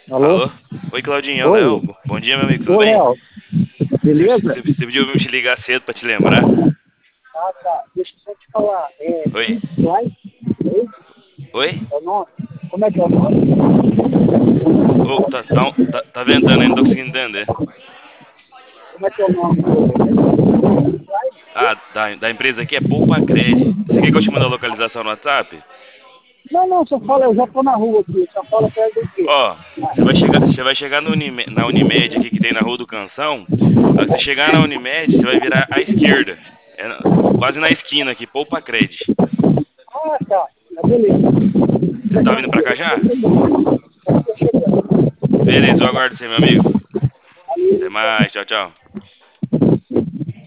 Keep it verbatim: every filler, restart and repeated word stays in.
Alô? Alô? Oi, Claudinho, é o Oi. Léo. Bom dia, meu amigo, tudo Ô, bem? Léo. Você, Beleza? você, você pediu pra eu te ligar cedo pra te lembrar? Ah, tá. Deixa eu só te falar. É Oi? Pink Flight? É esse? Oi? É o nome? Como é que é o nome? Ô, tá, tá, um- tá, tá ventando aí, não tô conseguindo entender. Como é que é o nome do Pink Flight? Ah, da, da empresa aqui é Poupa Cred. Você quer que eu te mande a localização no WhatsApp? Não, não, só fala, eu já tô na rua aqui. Só fala perto do quê? Ó, você vai chegar, você vai chegar no Unime- na Unimed aqui que tem na Rua do Canção. Na hora que você chegar na Unimed, você vai virar à esquerda. É na- quase na esquina aqui, Poupa Cred. Ah, tá. Ah, beleza. Você tá vindo pra cá já? Tô chegando. Beleza, eu aguardo você, meu amigo. Até Valeu, tchau. mais, tchau, tchau.